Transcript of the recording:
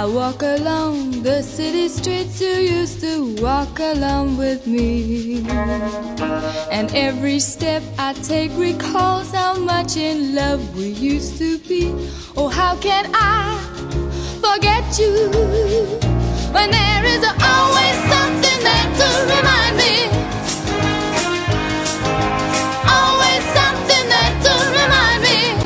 walk along the city streets you used to walk along with me. And every step I take recalls how much in love we used to be. Oh, how can I forget you when there is always